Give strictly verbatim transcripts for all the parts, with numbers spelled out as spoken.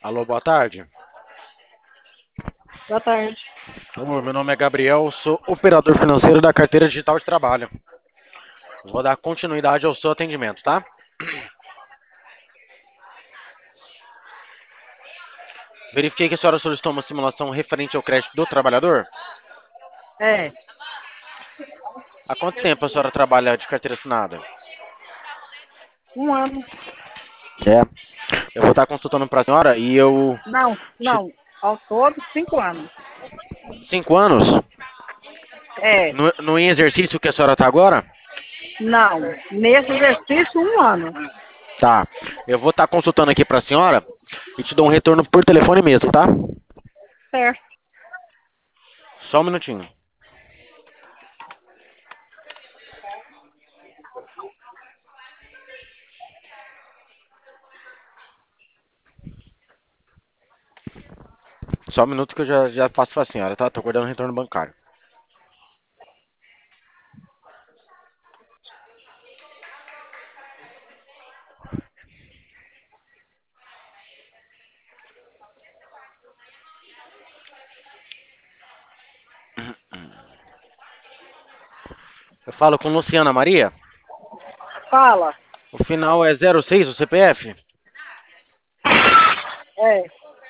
Alô, boa tarde. Boa tarde. Ô, meu nome é Gabriel, sou operador financeiro da carteira digital de trabalho. Vou dar continuidade ao seu atendimento, tá? Verifiquei que a senhora solicitou uma simulação referente ao crédito do trabalhador. É, Há quanto tempo a senhora trabalha de carteira assinada? um ano. É. Eu vou estar consultando para a senhora e eu... Não, te- não. Ao todo, cinco anos. Cinco anos? É, No, no em exercício que a senhora está agora? não. Nesse exercício, um ano. Tá. Eu vou estar consultando aqui para a senhora e te dou um retorno por telefone mesmo, tá? Certo. Só um minutinho. Só um minuto que eu já, já passo para a senhora, tá? Tô guardando o retorno bancário. Eu falo com Luciana Maria. Fala. O final é zero seis, o C P F? É,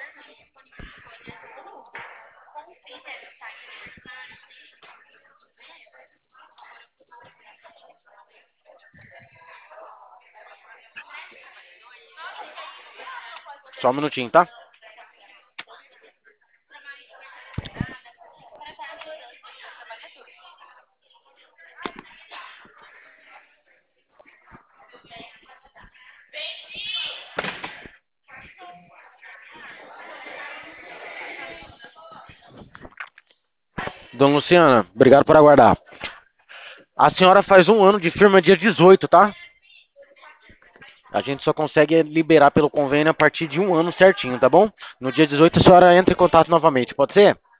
Só um minutinho, tá? Dona Luciana, obrigado por aguardar. A senhora faz um ano de firma dia dezoito, tá? A gente só consegue liberar pelo convênio a partir de um ano certinho, tá bom? No dia dezoito a senhora entra em contato novamente, pode ser?